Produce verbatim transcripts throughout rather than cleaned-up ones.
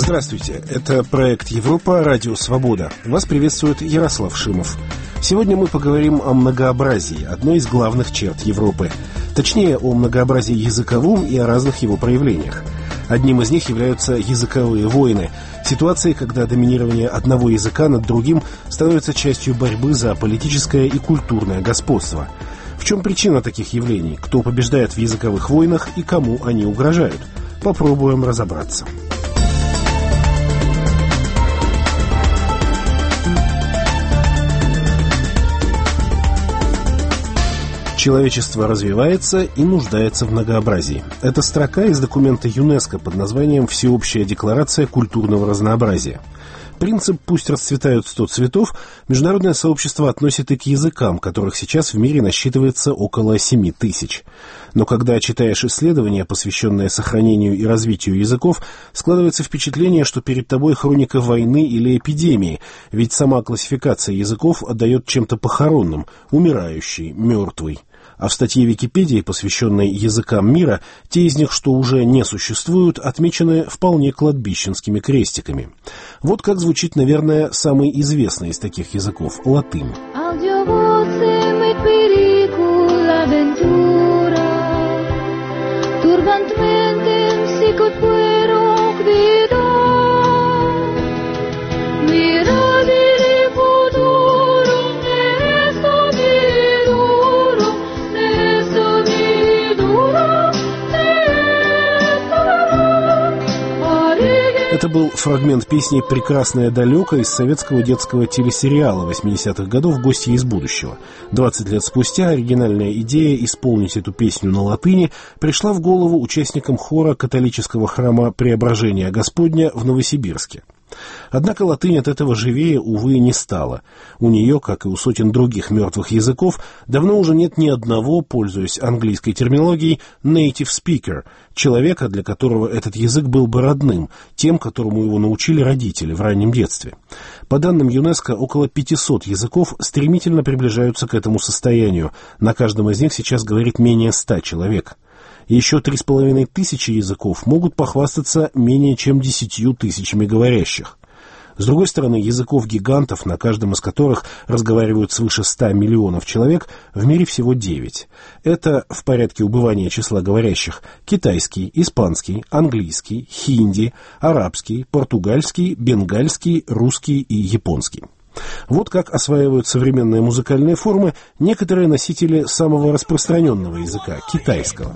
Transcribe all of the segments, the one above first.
Здравствуйте, это проект Европа, радио Свобода. Вас приветствует Ярослав Шимов. Сегодня мы поговорим о многообразии, одной из главных черт Европы. Точнее, о многообразии языковом и о разных его проявлениях. Одним из них являются языковые войны. Ситуации, когда доминирование одного языка над другим становится частью борьбы за политическое и культурное господство. В чем причина таких явлений? Кто побеждает в языковых войнах и кому они угрожают? Попробуем разобраться. Человечество развивается и нуждается в многообразии. Это строка из документа ЮНЕСКО под названием «Всеобщая декларация культурного разнообразия». Принцип «пусть расцветают сто цветов» международное сообщество относит и к языкам, которых сейчас в мире насчитывается около семи тысяч. Но когда читаешь исследования, посвященные сохранению и развитию языков, складывается впечатление, что перед тобой хроника войны или эпидемии, ведь сама классификация языков отдает чем-то похоронным, умирающий, мертвый. А в статье Википедии, посвященной языкам мира, те из них, что уже не существуют, отмечены вполне кладбищенскими крестиками. Вот как звучит, наверное, самый известный из таких языков – латынь. Это был фрагмент песни «Прекрасное далеко» из советского детского телесериала восьмидесятых годов «Гости из будущего». двадцать лет спустя оригинальная идея исполнить эту песню на латыни пришла в голову участникам хора католического храма Преображения Господня в Новосибирске. Однако латынь от этого живее, увы, не стала. У нее, как и у сотен других мертвых языков, давно уже нет ни одного, пользуясь английской терминологией, native speaker, человека, для которого этот язык был бы родным, тем, которому его научили родители в раннем детстве. По данным ЮНЕСКО, около пятисот языков стремительно приближаются к этому состоянию. На каждом из них сейчас говорит менее ста человек. Еще три с половиной тысячи языков могут похвастаться менее чем десятью тысячами говорящих. С другой стороны, языков-гигантов, на каждом из которых разговаривают свыше ста миллионов человек, в мире всего девять. Это, в порядке убывания числа говорящих, китайский, испанский, английский, хинди, арабский, португальский, бенгальский, русский и японский. Вот как осваивают современные музыкальные формы некоторые носители самого распространенного языка – китайского.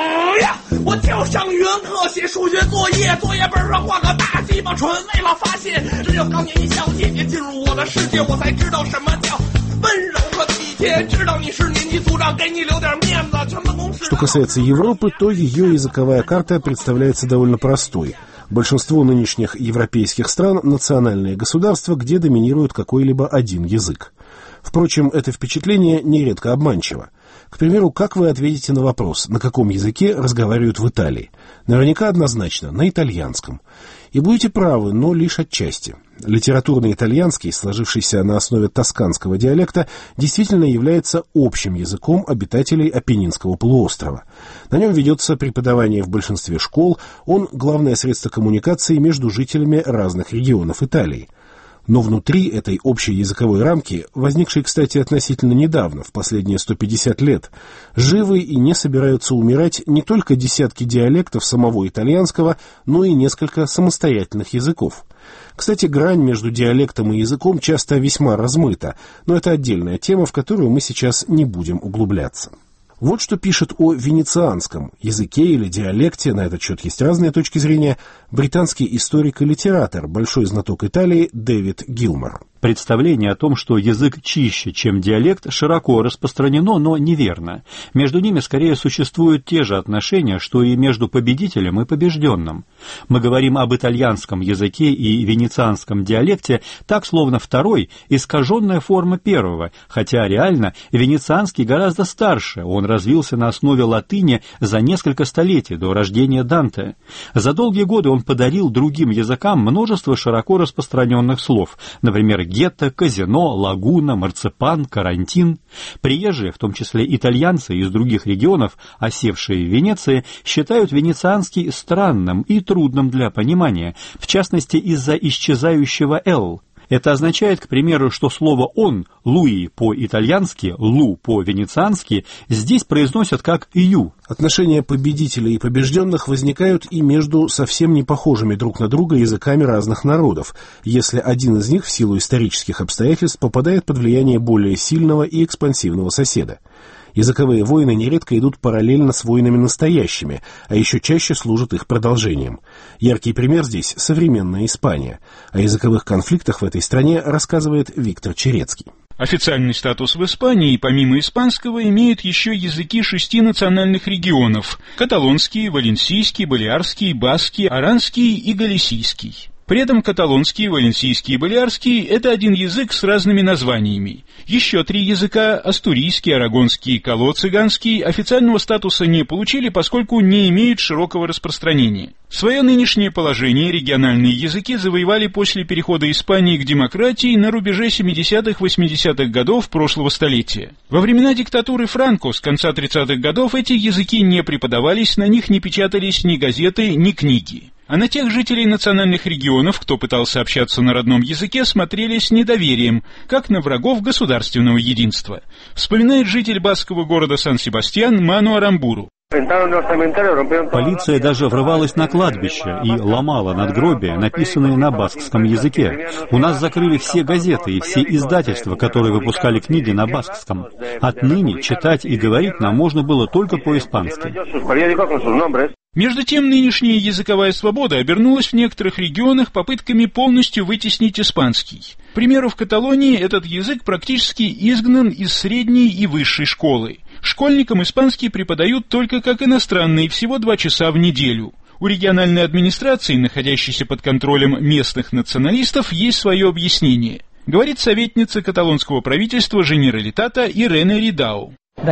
Что касается Европы, то ее языковая карта представляется довольно простой. Большинство нынешних европейских стран – национальные государства, где доминирует какой-либо один язык. Впрочем, это впечатление нередко обманчиво. К примеру, как вы ответите на вопрос, на каком языке разговаривают в Италии? Наверняка однозначно, на итальянском. И будете правы, но лишь отчасти. Литературный итальянский, сложившийся на основе тосканского диалекта, действительно является общим языком обитателей Апеннинского полуострова. На нем ведется преподавание в большинстве школ, он главное средство коммуникации между жителями разных регионов Италии. Но внутри этой общей языковой рамки, возникшей, кстати, относительно недавно, в последние сто пятьдесят лет, живы и не собираются умирать не только десятки диалектов самого итальянского, но и несколько самостоятельных языков. Кстати, грань между диалектом и языком часто весьма размыта, но это отдельная тема, в которую мы сейчас не будем углубляться. Вот что пишет о венецианском языке или диалекте, на этот счет есть разные точки зрения, британский историк и литератор, большой знаток Италии Дэвид Гилмор. Представление о том, что язык чище, чем диалект, широко распространено, но неверно. Между ними скорее существуют те же отношения, что и между победителем и побежденным. Мы говорим об итальянском языке и венецианском диалекте так, словно второй – искаженная форма первого, хотя реально венецианский гораздо старше, он развился на основе латыни за несколько столетий до рождения Данте. За долгие годы он подарил другим языкам множество широко распространенных слов, например, гетто, казино, лагуна, марципан, карантин. Приезжие, в том числе итальянцы из других регионов, осевшие в Венеции, считают венецианский странным и трудным для понимания, в частности из-за исчезающего «л». Это означает, к примеру, что слово «он», «луи» по-итальянски, «лу» по-венециански, здесь произносят как «ю». Отношения победителей и побежденных возникают и между совсем не похожими друг на друга языками разных народов, если один из них в силу исторических обстоятельств попадает под влияние более сильного и экспансивного соседа. Языковые войны нередко идут параллельно с войнами настоящими, а еще чаще служат их продолжением. Яркий пример здесь — современная Испания. О языковых конфликтах в этой стране рассказывает Виктор Черецкий. Официальный статус в Испании, помимо испанского, имеют еще языки шести национальных регионов – каталонский, валенсийский, балиарский, баскский, аранский и галисийский. При этом каталонский, валенсийский и балиарский – это один язык с разными названиями. Еще три языка – астурийский, арагонский и кало-цыганский – официального статуса не получили, поскольку не имеют широкого распространения. Свое нынешнее положение региональные языки завоевали после перехода Испании к демократии на рубеже семидесятых-восьмидесятых годов прошлого столетия. Во времена диктатуры Франко с конца тридцатых годов эти языки не преподавались, на них не печатались ни газеты, ни книги. А на тех жителей национальных регионов, кто пытался общаться на родном языке, смотрели с недоверием, как на врагов государственного единства. Вспоминает житель баскского города Сан-Себастьян Ману Арамбуру. Полиция даже врывалась на кладбище и ломала надгробия, написанные на баскском языке. У нас закрыли все газеты и все издательства, которые выпускали книги на баскском. Отныне читать и говорить нам можно было только по-испански. Между тем, нынешняя языковая свобода обернулась в некоторых регионах попытками полностью вытеснить испанский. К примеру, в Каталонии этот язык практически изгнан из средней и высшей школы. Школьникам испанский преподают только как иностранный, всего два часа в неделю. У региональной администрации, находящейся под контролем местных националистов, есть свое объяснение. Говорит советница каталонского правительства Женералитата Ирене Ридау. Мы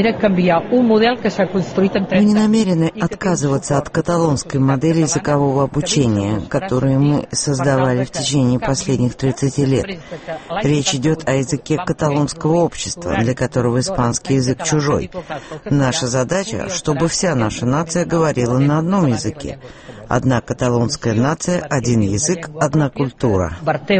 не намерены отказываться от каталонской модели языкового обучения, которую мы создавали в течение последних тридцати лет. Речь идет о языке каталонского общества, для которого испанский язык чужой. Наша задача, чтобы вся наша нация говорила на одном языке. Одна каталонская нация, один язык, одна культура.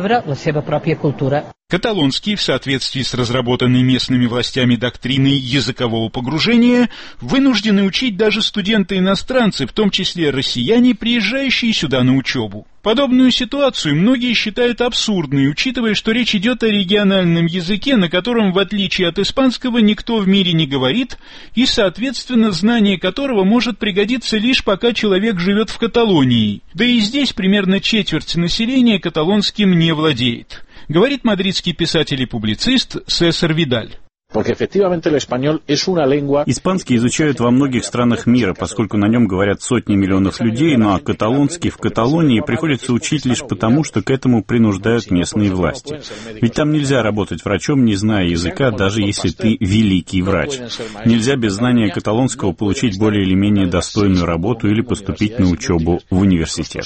Каталонский, в соответствии с разработанной местными властями доктриной языкового погружения, вынуждены учить даже студенты-иностранцы, в том числе россияне, приезжающие сюда на учебу. Подобную ситуацию многие считают абсурдной, учитывая, что речь идет о региональном языке, на котором, в отличие от испанского, никто в мире не говорит, и, соответственно, знание которого может пригодиться лишь пока человек живет в Каталонии. Да и здесь примерно четверть населения каталонским не владеет. Говорит мадридский писатель и публицист Сесар Видаль. Испанский изучают во многих странах мира, поскольку на нем говорят сотни миллионов людей, ну а каталонский в Каталонии приходится учить лишь потому, что к этому принуждают местные власти. Ведь там нельзя работать врачом, не зная языка, даже если ты великий врач. Нельзя без знания каталонского получить более или менее достойную работу или поступить на учебу в университет.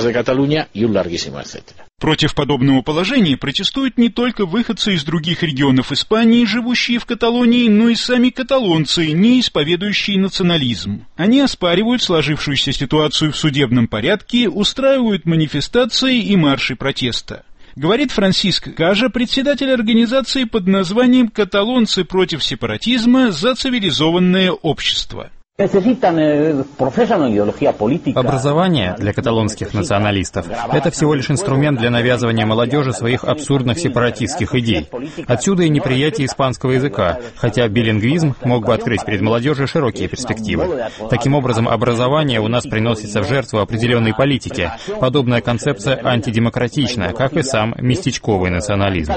Против подобного положения протестуют не только выходцы из других регионов Испании, живущие в Каталонии, но и сами каталонцы, не исповедующие национализм. Они оспаривают сложившуюся ситуацию в судебном порядке, устраивают манифестации и марши протеста. Говорит Франсиск Кажа, председатель организации под названием «Каталонцы против сепаратизма за цивилизованное общество». Образование для каталонских националистов – это всего лишь инструмент для навязывания молодежи своих абсурдных сепаратистских идей. Отсюда и неприятие испанского языка, хотя билингвизм мог бы открыть перед молодежью широкие перспективы. Таким образом, образование у нас приносится в жертву определенной политике. Подобная концепция антидемократична, как и сам местечковый национализм.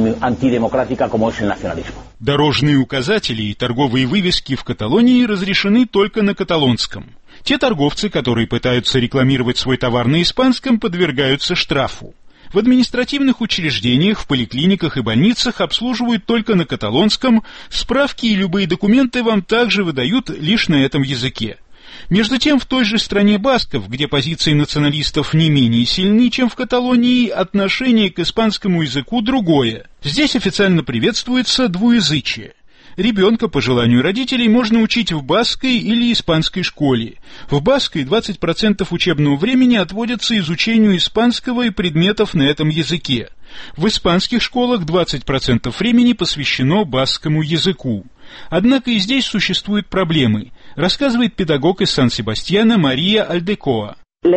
Дорожные указатели и торговые вывески в Каталонии разрешены только на каталонском. Те торговцы, которые пытаются рекламировать свой товар на испанском, подвергаются штрафу. В административных учреждениях, в поликлиниках и больницах обслуживают только на каталонском, справки и любые документы вам также выдают лишь на этом языке. Между тем, в той же стране басков, где позиции националистов не менее сильны, чем в Каталонии, отношение к испанскому языку другое. Здесь официально приветствуется двуязычие. Ребенка, по желанию родителей, можно учить в баскской или испанской школе. В баскской двадцать процентов учебного времени отводится изучению испанского и предметов на этом языке. В испанских школах двадцать процентов времени посвящено баскскому языку. Однако и здесь существуют проблемы, рассказывает педагог из Сан-Себастьяна Мария Альдекоа. С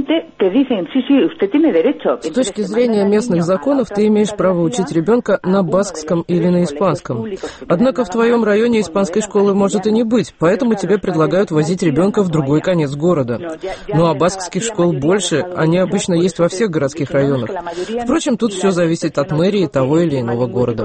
точки зрения местных законов, ты имеешь право учить ребенка на баскском или на испанском. Однако в твоем районе испанской школы может и не быть, поэтому тебе предлагают возить ребенка в другой конец города. Ну а баскских школ больше, они обычно есть во всех городских районах. Впрочем, тут все зависит от мэрии того или иного города.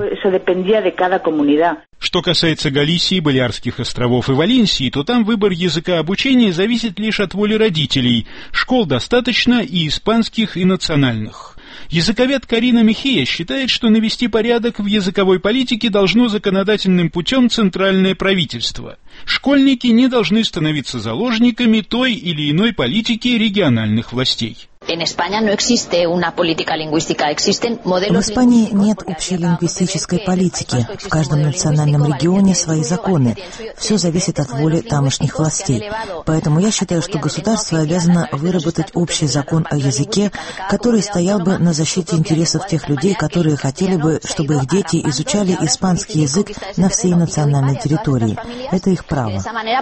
Что касается Галисии, Балиарских островов и Валенсии, то там выбор языка обучения зависит лишь от воли родителей. Школ достаточно и испанских, и национальных. Языковед Карина Мехия считает, что навести порядок в языковой политике должно законодательным путем центральное правительство. Школьники не должны становиться заложниками той или иной политики региональных властей. В Испании нет общей лингвистической политики. В каждом национальном регионе свои законы. Все зависит от воли тамошних властей. Поэтому я считаю, что государство обязано выработать общий закон о языке, который стоял бы на защите интересов тех людей, которые хотели бы, чтобы их дети изучали испанский язык на всей национальной территории. Это их право.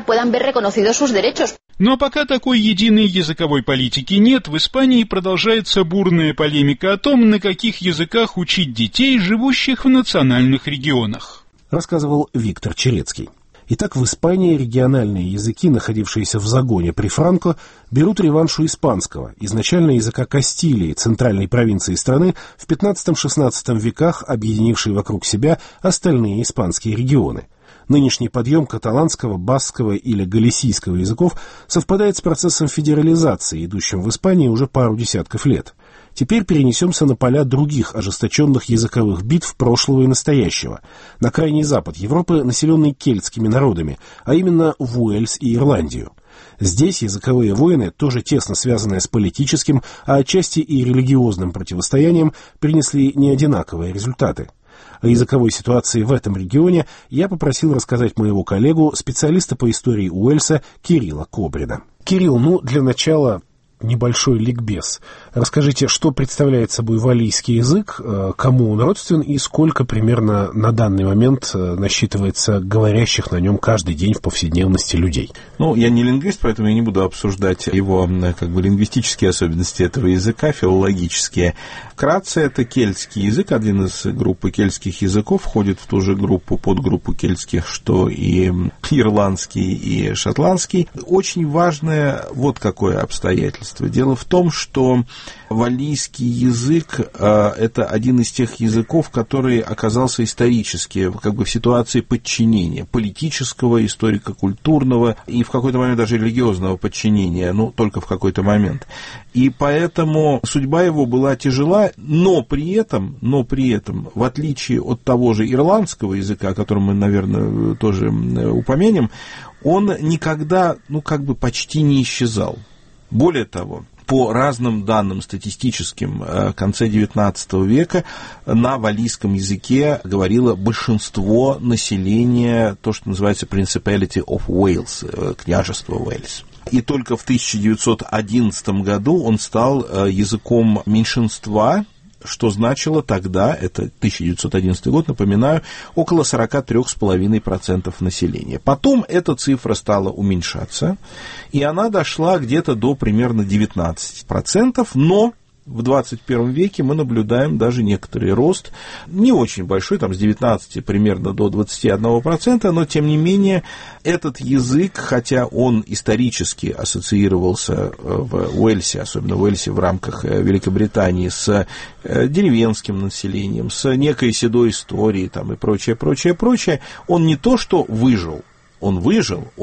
Но пока такой единой языковой политики нет, в Испании продолжается бурная полемика о том, на каких языках учить детей, живущих в национальных регионах. Рассказывал Виктор Черецкий. Итак, в Испании региональные языки, находившиеся в загоне при Франко, берут реванш у испанского, изначально языка Кастилии, центральной провинции страны, в пятнадцатом-шестнадцатом веках объединившей вокруг себя остальные испанские регионы. Нынешний подъем каталанского, баскского или галисийского языков совпадает с процессом федерализации, идущим в Испании уже пару десятков лет. Теперь перенесемся на поля других ожесточенных языковых битв прошлого и настоящего, на крайний запад Европы, населенный кельтскими народами, а именно в Уэльс и Ирландию. Здесь языковые войны, тоже тесно связанные с политическим, а отчасти и религиозным противостоянием, принесли неодинаковые результаты. О языковой ситуации в этом регионе я попросил рассказать моего коллегу, специалиста по истории Уэльса Кирилла Кобрина. Кирилл, ну, для начала небольшой ликбез. Расскажите, что представляет собой валлийский язык, кому он родствен и сколько примерно на данный момент насчитывается говорящих на нем каждый день в повседневности людей? Ну, я не лингвист, поэтому я не буду обсуждать его как бы лингвистические особенности этого языка, филологические. Вкратце, это кельтский язык, один из группы кельтских языков, входит в ту же группу, подгруппу кельтских, что и ирландский, и шотландский. Очень важное вот какое обстоятельство. Дело в том, что валлийский язык э, – это один из тех языков, который оказался исторически как бы в ситуации подчинения, политического, историко-культурного и в какой-то момент даже религиозного подчинения, ну, только в какой-то момент. И поэтому судьба его была тяжела, но при этом, но при этом, в отличие от того же ирландского языка, о котором мы, наверное, тоже упомянем, он никогда, ну, как бы почти не исчезал. Более того, по разным данным статистическим, в конце девятнадцатого века на валлийском языке говорило большинство населения, то, что называется Principality of Wales, княжество Уэльс. И только в тысяча девятьсот одиннадцатом году он стал языком меньшинства, что значило тогда, это тысяча девятьсот одиннадцатый год, напоминаю, около сорок три целых пять десятых процента населения. Потом эта цифра стала уменьшаться, и она дошла где-то до примерно девятнадцати процентов, но в двадцать первом веке мы наблюдаем даже некоторый рост, не очень большой, там с девятнадцати примерно до двадцати одного процента, но тем не менее этот язык, хотя он исторически ассоциировался в Уэльсе, особенно в Уэльсе в рамках Великобритании, с деревенским населением, с некой седой историей там, и прочее, прочее, прочее, он не то что выжил, он выжил, он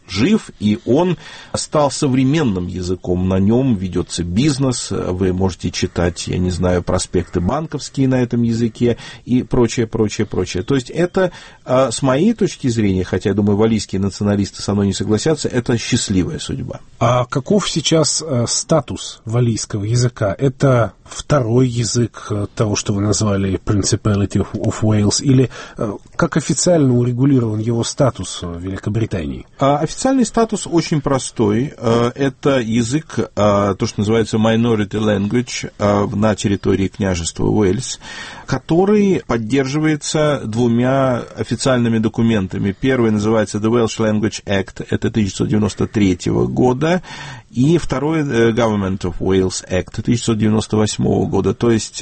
жив, и он стал современным языком. На нем ведется бизнес, вы можете читать, я не знаю, проспекты банковские на этом языке и прочее, прочее, прочее. То есть это, с моей точки зрения, хотя, я думаю, валлийские националисты со мной не согласятся, это счастливая судьба. А каков сейчас статус валлийского языка? Это второй язык того, что вы назвали Principality of Wales, или как официально урегулирован его статус в Великобритании? Официальный статус очень простой. Это язык, то, что называется minority language на территории княжества Уэльс, который поддерживается двумя официальными документами. Первый называется The Welsh Language Act, это тысяча девятьсот девяносто третьего года, и второй Government of Wales Act тысяча девятьсот девяносто восьмого года, то есть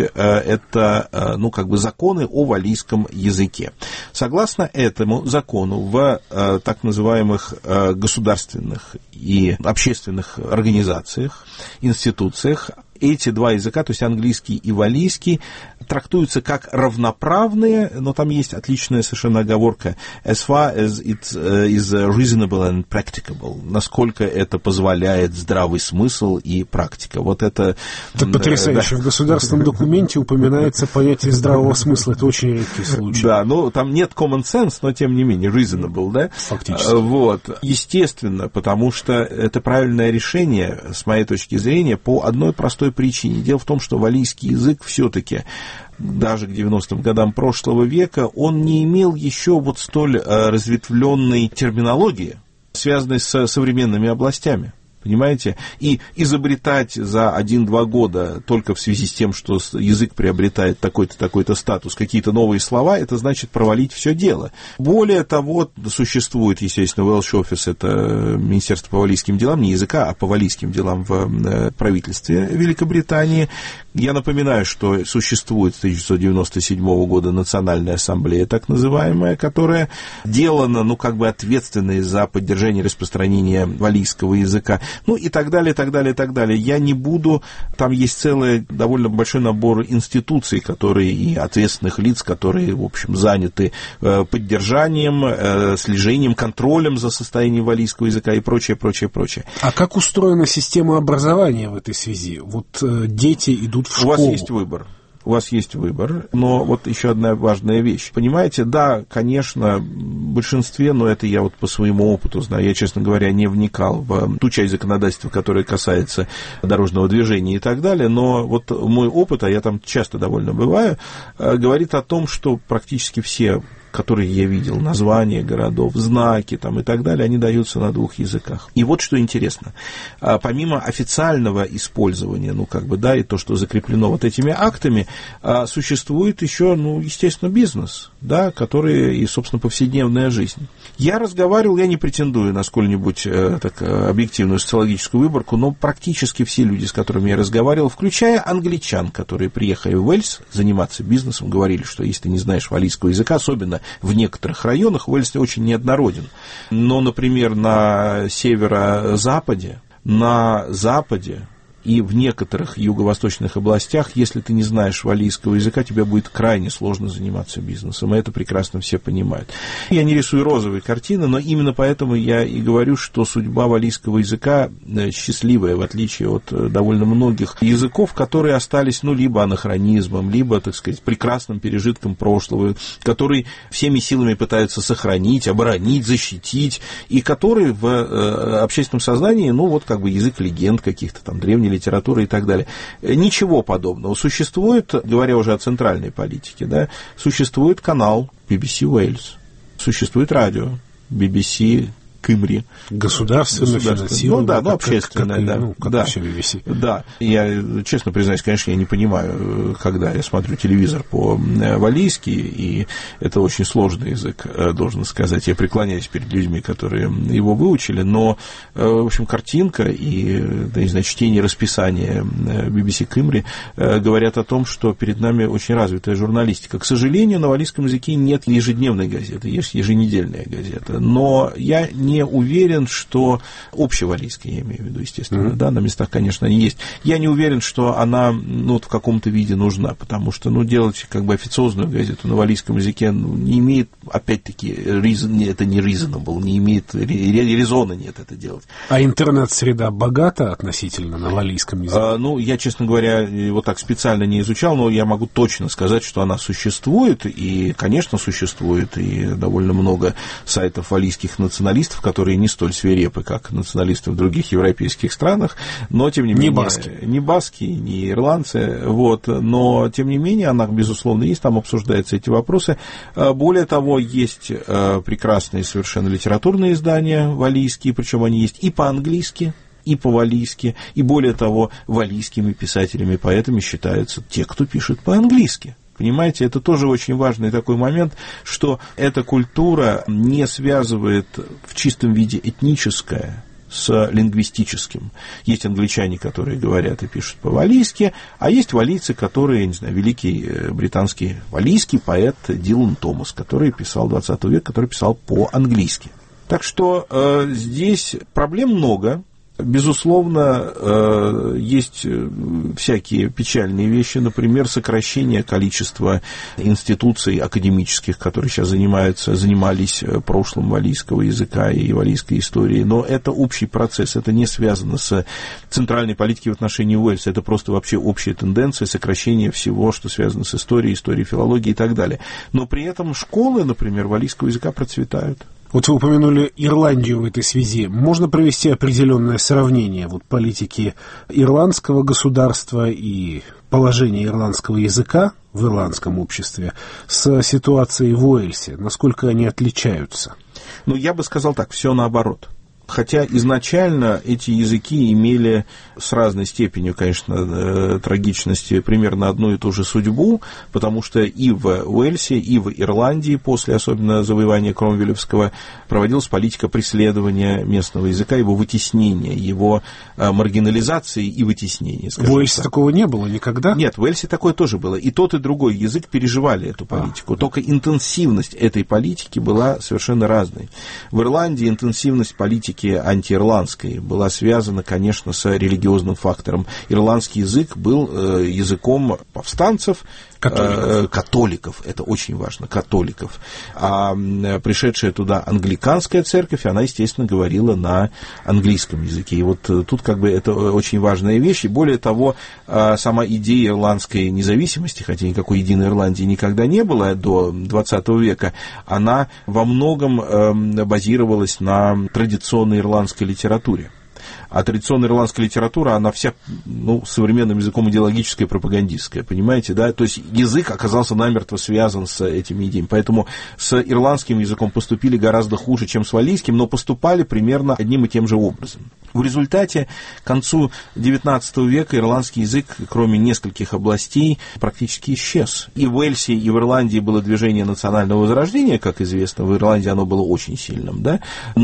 это, ну, как бы законы о валлийском языке. Согласно этому закону в так называемых государственных и общественных организациях, институциях, эти два языка, то есть английский и валлийский, трактуются как равноправные, но там есть отличная совершенно оговорка as far as it is reasonable and practicable, насколько это позволяет здравый смысл и практика. Вот это... Это потрясающе. Да. В государственном документе упоминается понятие здравого смысла. Это очень редкий случай. Да, ну там нет common sense, но тем не менее reasonable, да? Фактически. Вот. Естественно, потому что это правильное решение, с моей точки зрения, по одной простой причине. Дело в том, что валлийский язык все-таки даже к девяностым годам прошлого века он не имел еще вот столь разветвленной терминологии, связанной с современными областями. Понимаете? И изобретать за один-два года только в связи с тем, что язык приобретает такой-то, такой-то статус, какие-то новые слова, это значит провалить все дело. Более того, существует, естественно, Welsh Office, это Министерство по валлийским делам, не языка, а по валлийским делам в правительстве Великобритании. Я напоминаю, что существует с тысяча девятьсот девяносто седьмого года Национальная ассамблея, так называемая, которая делана, ну, как бы ответственной за поддержание и распространение валлийского языка. Ну и так далее, так далее, так далее. Я не буду... Там есть целый довольно большой набор институций, которые и ответственных лиц, которые, в общем, заняты поддержанием, слежением, контролем за состоянием валлийского языка и прочее, прочее, прочее. А как устроена система образования в этой связи? Вот дети идут в школу. У вас есть выбор. У вас есть выбор, но вот еще одна важная вещь. Понимаете, да, конечно, в большинстве, но это я вот по своему опыту знаю, я, честно говоря, не вникал в ту часть законодательства, которая касается дорожного движения и так далее, но вот мой опыт, а я там часто довольно бываю, говорит о том, что практически все, которые я видел, названия городов, знаки там и так далее, они даются на двух языках. И вот что интересно, помимо официального использования, ну, как бы, да, и то, что закреплено вот этими актами, существует еще, ну, естественно, бизнес, да, который и, собственно, повседневная жизнь. Я разговаривал, я не претендую на сколь-нибудь так, объективную социологическую выборку, но практически все люди, с которыми я разговаривал, включая англичан, которые приехали в Уэльс заниматься бизнесом, говорили, что если ты не знаешь валлийского языка, особенно в некоторых районах, Уэльс очень неоднороден. Но, например, на северо-западе, на западе и в некоторых юго-восточных областях, если ты не знаешь валлийского языка, тебе будет крайне сложно заниматься бизнесом, и это прекрасно все понимают. Я не рисую розовые картины, но именно поэтому я и говорю, что судьба валлийского языка счастливая, в отличие от довольно многих языков, которые остались, ну, либо анахронизмом, либо, так сказать, прекрасным пережитком прошлого, который всеми силами пытаются сохранить, оборонить, защитить, и который в общественном сознании, ну, вот как бы язык легенд каких-то там древних литературы и так далее. Ничего подобного. Существует, говоря уже о центральной политике, да, существует канал би би си Wales, существует радио би би си Кимри. Государственно финансировано. Ну да, ну общественное, да. Ну, как да, все би би си. Да. Я, честно признаюсь, конечно, я не понимаю, когда я смотрю телевизор по-валлийски, и это очень сложный язык, должен сказать. Я преклоняюсь перед людьми, которые его выучили, но, в общем, картинка и, да, не знаю, чтение расписания би би си Кимри говорят о том, что перед нами очень развитая журналистика. К сожалению, на валлийском языке нет ежедневной газеты, есть еженедельная газета. Но я не не уверен, что общевалийская, я имею в виду, естественно, mm-hmm. да, на местах, конечно, они есть. Я не уверен, что она, ну, вот в каком-то виде нужна, потому что, ну, делать как бы официозную газету на валийском языке, ну, не имеет, опять-таки, reason, это не reasonable, не имеет резона нет это делать. А интернет-среда богата относительно на валийском языке? А, ну, я, честно говоря, вот так специально не изучал, но я могу точно сказать, что она существует, и, конечно, существует, и довольно много сайтов валийских националистов, которые не столь свирепы, как националисты в других европейских странах, но, тем не менее... Не баски. Не баски, не ирландцы, вот, но, тем не менее, она, безусловно, есть, там обсуждаются эти вопросы. Более того, есть прекрасные совершенно литературные издания валийские, причем они есть и по-английски, и по-валийски, и, более того, валийскими писателями, поэтами считаются те, кто пишет по-английски. Понимаете, это тоже очень важный такой момент, что эта культура не связывает в чистом виде этническое с лингвистическим. Есть англичане, которые говорят и пишут по-валийски, а есть валийцы, которые, я не знаю, великий британский валийский поэт Дилан Томас, который писал двадцатого века, который писал по-английски. Так что э, здесь проблем много. Безусловно, есть всякие печальные вещи, например, сокращение количества институций академических, которые сейчас занимаются, занимались прошлым валийского языка и валийской истории, но это общий процесс, это не связано с центральной политикой в отношении Уэльса, это просто вообще общая тенденция сокращения всего, что связано с историей, историей филологии и так далее. Но при этом школы, например, валийского языка процветают. Вот вы упомянули Ирландию в этой связи. Можно провести определенное сравнение вот политики ирландского государства и положения ирландского языка в ирландском обществе с ситуацией в Уэльсе? Насколько они отличаются? Ну, я бы сказал так, все наоборот. Хотя изначально эти языки имели с разной степенью, конечно, трагичности примерно одну и ту же судьбу, потому что и в Уэльсе, и в Ирландии после, особенно завоевания Кромвелевского, проводилась политика преследования местного языка, его вытеснения, его маргинализации и вытеснения. В Уэльсе так. такого не было никогда? Нет, в Уэльсе такое тоже было. И тот, и другой язык переживали эту политику. А. Только интенсивность этой политики была совершенно разной. В Ирландии интенсивность политики антиирландской была связана, конечно, с религиозным фактором. Ирландский язык был э, языком повстанцев, католиков. Э, католиков, это очень важно, католиков. А э, пришедшая туда англиканская церковь, она, естественно, говорила на английском языке. И вот э, тут как бы это очень важная вещь. И более того, э, сама идея ирландской независимости, хотя никакой единой Ирландии никогда не было до двадцатого века, она во многом э, базировалась на традиционной ирландской литературе. А традиционная ирландская литература, она вся, ну, современным языком идеологическая, пропагандистская, понимаете, да? То есть язык оказался намертво связан с этими идеями. Поэтому с ирландским языком поступили гораздо хуже, чем с валийским, но поступали примерно одним и тем же образом. В результате к концу девятнадцатого века ирландский язык, кроме нескольких областей, практически исчез. И в Уэльсе, и в Ирландии было движение национального возрождения, как известно. В Ирландии оно было очень сильным, да?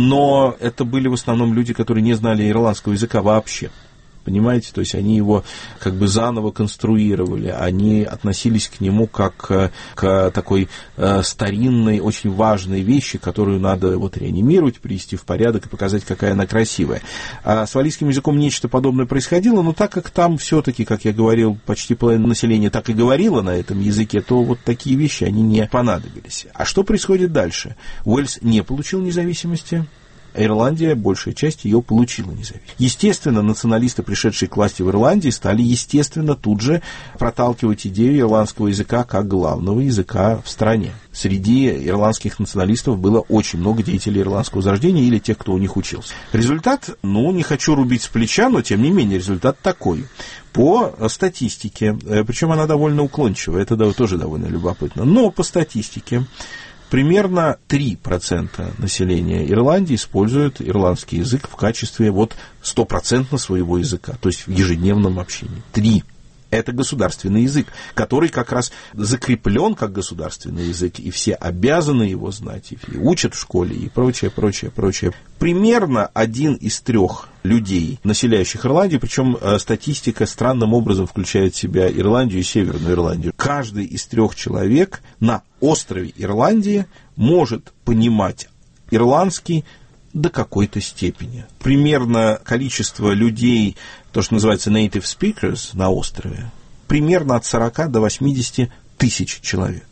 Но это были в основном люди, которые не знали ирландского языка вообще. Понимаете, то есть они его как бы заново конструировали, они относились к нему как к такой э, старинной, очень важной вещи, которую надо вот реанимировать, привести в порядок и показать, какая она красивая. А с валийским языком нечто подобное происходило, но так как там все-таки, как я говорил, почти половина населения так и говорила на этом языке, то вот такие вещи, они не понадобились. А что происходит дальше? Уэльс не получил независимости. Ирландия, большая часть ее получила независимость. Естественно, националисты, пришедшие к власти в Ирландии, стали, естественно, тут же проталкивать идею ирландского языка как главного языка в стране. Среди ирландских националистов было очень много деятелей ирландского возрождения или тех, кто у них учился. Результат, ну, не хочу рубить с плеча, но, тем не менее, результат такой. По статистике, причем она довольно уклончивая, это тоже довольно любопытно, но по статистике, примерно три процента населения Ирландии используют ирландский язык в качестве вот стопроцентно своего языка, то есть в ежедневном общении. Три. Это государственный язык, который как раз закреплен как государственный язык, и все обязаны его знать, и учат в школе, и прочее, прочее, прочее. Примерно один из трех людей, населяющих Ирландию, причем статистика странным образом включает в себя Ирландию и Северную Ирландию. Каждый из трех человек на острове Ирландии может понимать ирландский До какой-то степени. Примерно количество людей, то, что называется native speakers на острове, примерно от сорока до восьмидесяти тысяч человек.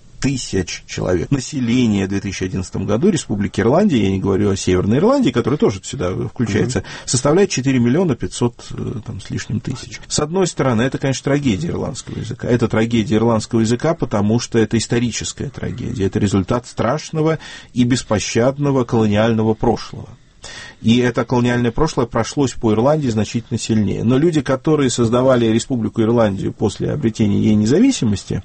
Тысяч человек. Население в две тысячи одиннадцатом году Республики Ирландия, я не говорю о Северной Ирландии, которая тоже сюда включается, mm-hmm. составляет четыре миллиона пятьсот там, с лишним тысяч. С одной стороны, это, конечно, трагедия ирландского языка. Это трагедия ирландского языка, потому что это историческая трагедия. Это результат страшного и беспощадного колониального прошлого. И это колониальное прошлое прошлось по Ирландии значительно сильнее. Но люди, которые создавали Республику Ирландию после обретения ей независимости,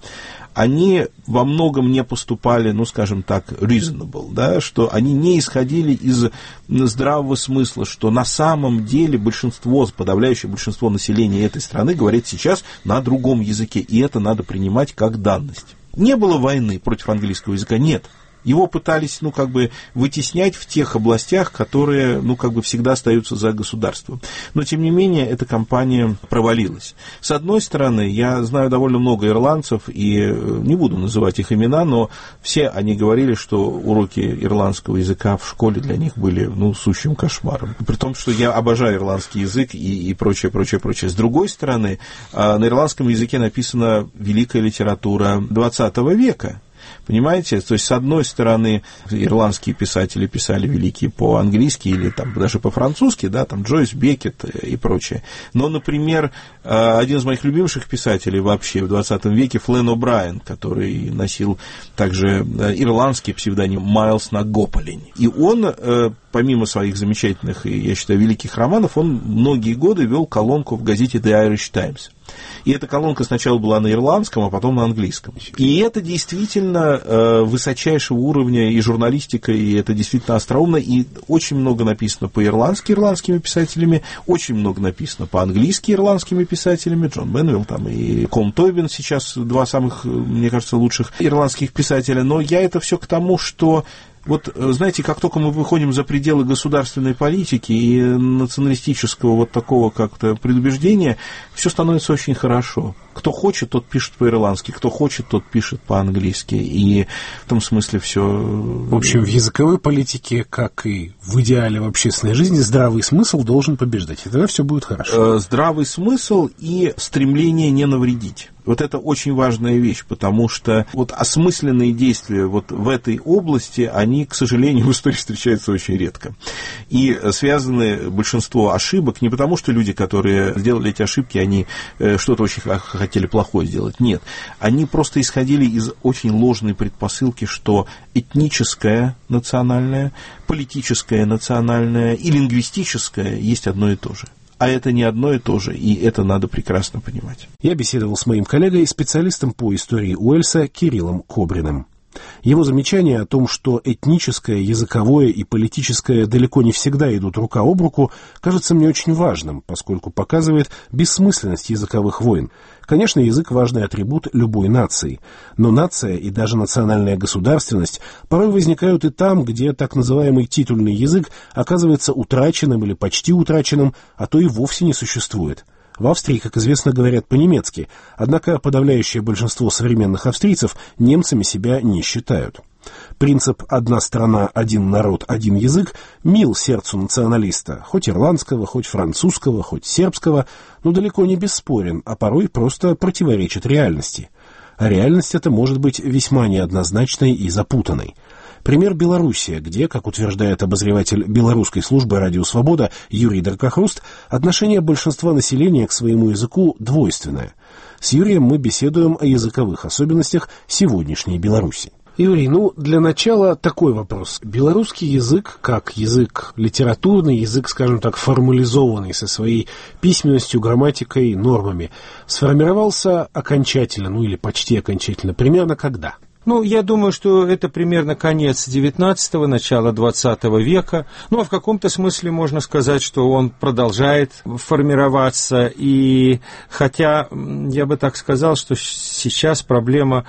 они во многом не поступали, ну, скажем так, reasonable, да, что они не исходили из здравого смысла, что на самом деле большинство, подавляющее большинство населения этой страны говорит сейчас на другом языке, и это надо принимать как данность. Не было войны против английского языка, нет. Его пытались, ну, как бы вытеснять в тех областях, которые, ну, как бы всегда остаются за государством. Но, тем не менее, эта кампания провалилась. С одной стороны, я знаю довольно много ирландцев, и не буду называть их имена, но все они говорили, что уроки ирландского языка в школе для них были, ну, сущим кошмаром. При том, что я обожаю ирландский язык и, и прочее, прочее, прочее. С другой стороны, на ирландском языке написана великая литература двадцатого века. Понимаете? То есть, с одной стороны, ирландские писатели писали великие по-английски или там, даже по-французски, да, там Джойс, Беккет и прочее. Но, например, один из моих любимейших писателей вообще в двадцатом веке, Флэн О'Брайен, который носил также ирландский псевдоним Майлз Нагополень. И он, помимо своих замечательных и, я считаю, великих романов, он многие годы вел колонку в газете The Irish Times. И эта колонка сначала была на ирландском, а потом на английском. И это действительно э, высочайшего уровня и журналистика, и это действительно остроумно, и очень много написано по-ирландски ирландскими писателями, очень много написано по-английски ирландскими писателями, Джон Бенвилл там и Колм Тойбин сейчас два самых, мне кажется, лучших ирландских писателя. Но я это все к тому, что вот, знаете, как только мы выходим за пределы государственной политики и националистического вот такого как-то предубеждения, все становится очень хорошо. Кто хочет, тот пишет по-ирландски, кто хочет, тот пишет по-английски. И в том смысле все. В общем, в языковой политике, как и в идеале в общественной жизни, здравый смысл должен побеждать. И тогда все будет хорошо. Здравый смысл и стремление не навредить. Вот это очень важная вещь, потому что вот осмысленные действия вот в этой области, они, к сожалению, в истории встречаются очень редко. И связаны большинство ошибок не потому, что люди, которые сделали эти ошибки, они что-то очень хотели плохое сделать. Нет. Они просто исходили из очень ложной предпосылки, что этническое национальное, политическое национальное и лингвистическое есть одно и то же. А это не одно и то же, и это надо прекрасно понимать. Я беседовал с моим коллегой, специалистом по истории Уэльса Кириллом Кобриным. Его замечание о том, что этническое, языковое и политическое далеко не всегда идут рука об руку, кажется мне очень важным, поскольку показывает бессмысленность языковых войн. Конечно, язык – важный атрибут любой нации, но нация и даже национальная государственность порой возникают и там, где так называемый титульный язык оказывается утраченным или почти утраченным, а то и вовсе не существует. В Австрии, как известно, говорят по-немецки, однако подавляющее большинство современных австрийцев немцами себя не считают. Принцип «одна страна, один народ, один язык» мил сердцу националиста, хоть ирландского, хоть французского, хоть сербского, но далеко не бесспорен, а порой просто противоречит реальности. А реальность эта может быть весьма неоднозначной и запутанной. Пример Белоруссия, где, как утверждает обозреватель белорусской службы «Радио Свобода» Юрий Даркохруст, отношение большинства населения к своему языку двойственное. С Юрием мы беседуем о языковых особенностях сегодняшней Беларуси. Юрий, ну, для начала такой вопрос. Белорусский язык, как язык литературный, язык, скажем так, формализованный, со своей письменностью, грамматикой, нормами, сформировался окончательно, ну или почти окончательно, примерно когда? Ну, я думаю, что это примерно конец девятнадцатого, начало двадцатого века. Ну, а в каком-то смысле можно сказать, что он продолжает формироваться. И хотя я бы так сказал, что сейчас проблема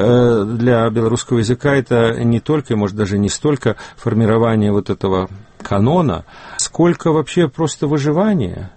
для белорусского языка это не только, может, даже не столько формирование вот этого канона, сколько вообще просто выживание.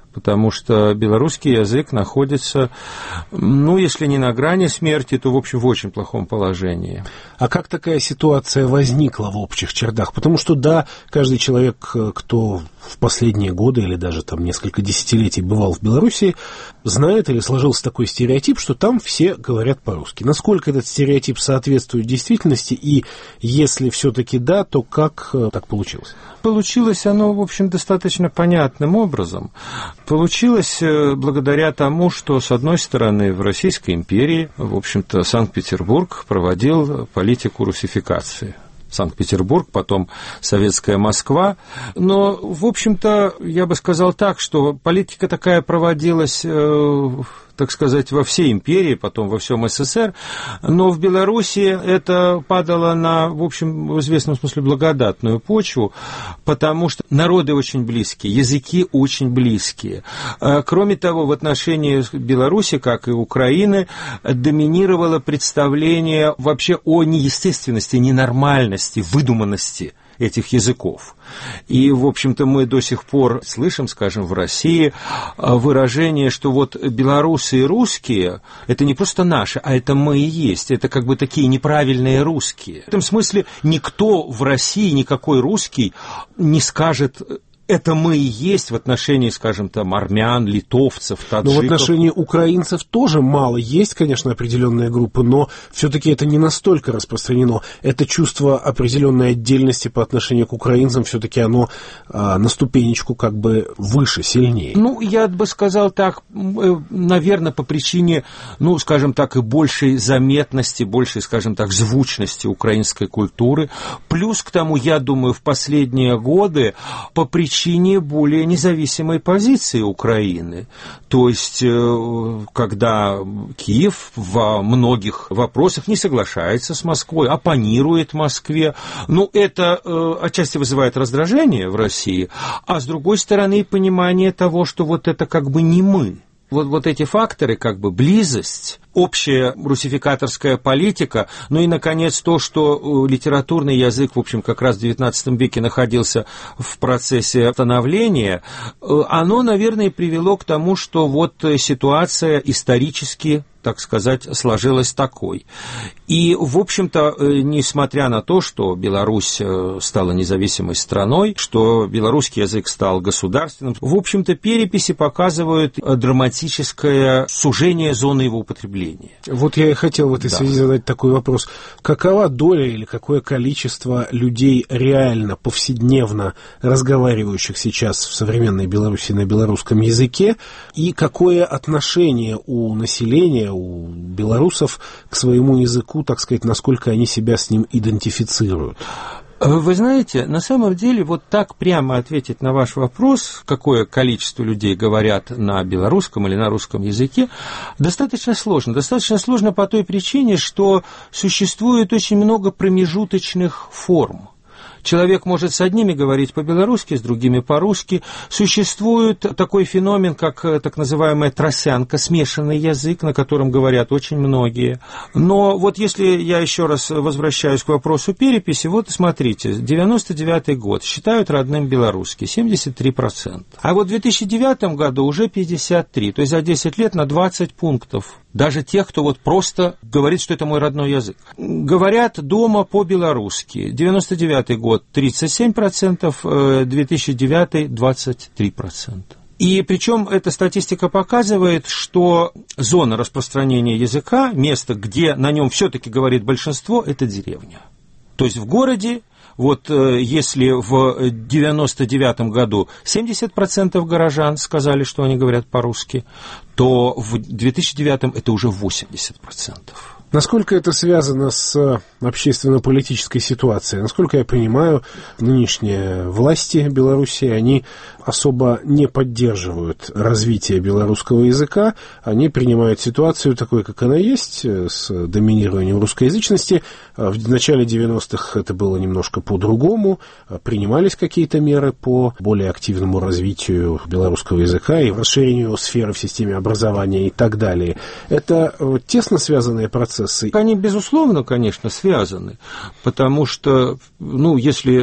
потому что белорусский язык находится, ну, если не на грани смерти, то, в общем, в очень плохом положении. А как такая ситуация возникла в общих чертах? Потому что, да, каждый человек, кто в последние годы или даже там несколько десятилетий бывал в Беларуси, знает или сложился такой стереотип, что там все говорят по-русски. Насколько этот стереотип соответствует действительности, и если все-таки да, то как так получилось? Получилось оно, в общем, достаточно понятным образом. Получилось благодаря тому, что, с одной стороны, в Российской империи, в общем-то, Санкт-Петербург проводил политику русификации. Санкт-Петербург, потом Советская Москва. Но, в общем-то, я бы сказал так, что политика такая проводилась, э, так сказать, во всей империи, потом во всем СССР, но в Беларуси это падало на, в общем, в известном смысле благодатную почву, потому что народы очень близкие, языки очень близкие. Кроме того, в отношении Беларуси, как и Украины, доминировало представление вообще о неестественности, ненормальности, выдуманности этих языков. И, в общем-то, мы до сих пор слышим, скажем, в России выражение, что вот белорусы и русские – это не просто наши, а это мы и есть. Это как бы такие неправильные русские. В этом смысле никто в России, никакой русский не скажет это мы и есть в отношении, скажем, там, армян, литовцев, таджиков. Но в отношении украинцев тоже мало. Есть, конечно, определенные группы, но все-таки это не настолько распространено. Это чувство определенной отдельности по отношению к украинцам, все-таки оно а, на ступенечку как бы выше, сильнее. Ну, я бы сказал так, наверное, по причине, ну, скажем так, и большей заметности, большей, скажем так, звучности украинской культуры. Плюс к тому, я думаю, в последние годы по причине более независимой позиции Украины. То есть, когда Киев во многих вопросах не соглашается с Москвой, оппонирует Москве, ну, это отчасти вызывает раздражение в России, а с другой стороны, понимание того, что вот это как бы не мы. Вот, вот эти факторы, как бы близость, общая русификаторская политика, ну и, наконец, то, что литературный язык, в общем, как раз в девятнадцатом веке находился в процессе становления, оно, наверное, привело к тому, что вот ситуация исторически, так сказать, сложилась такой. И, в общем-то, несмотря на то, что Беларусь стала независимой страной, что белорусский язык стал государственным, в общем-то, переписи показывают драматическое сужение зоны его употребления. Вот я и хотел в этой да. связи задать такой вопрос. Какова доля или какое количество людей реально, повседневно разговаривающих сейчас в современной Беларуси на белорусском языке, и какое отношение у населения, у белорусов к своему языку, так сказать, насколько они себя с ним идентифицируют? Вы знаете, на самом деле, вот так прямо ответить на ваш вопрос, какое количество людей говорят на белорусском или на русском языке, достаточно сложно. Достаточно сложно по той причине, что существует очень много промежуточных форм. Человек может с одними говорить по-белорусски, с другими по-русски. Существует такой феномен, как так называемая тросянка, смешанный язык, на котором говорят очень многие. Но вот если я еще раз возвращаюсь к вопросу переписи, вот смотрите, девяносто девятый год, считают родным белорусский, семьдесят три процента. А вот в две тысячи девятом году уже пятьдесят три, то есть за десять лет на двадцать пунктов. Даже тех, кто вот просто говорит, что это мой родной язык. Говорят дома по-белорусски. девяносто девятый год тридцать семь процентов, две тысячи девятый двадцать три процента. И причем эта статистика показывает, что зона распространения языка, место, где на нем все-таки говорит большинство, это деревня. То есть в городе, вот если в девяносто девятом году семьдесят процентов горожан сказали, что они говорят по-русски, то в две тысячи девятом это уже восемьдесят процентов. Насколько это связано с общественно-политической ситуацией? Насколько я понимаю, нынешние власти Беларуси, они особо не поддерживают развитие белорусского языка, они принимают ситуацию такой, как она есть, с доминированием русскоязычности. В начале девяностых это было немножко по-другому, принимались какие-то меры по более активному развитию белорусского языка и расширению сферы в системе образования и так далее. Это тесно связанные процессы? Они, безусловно, конечно, связаны, потому что, ну, если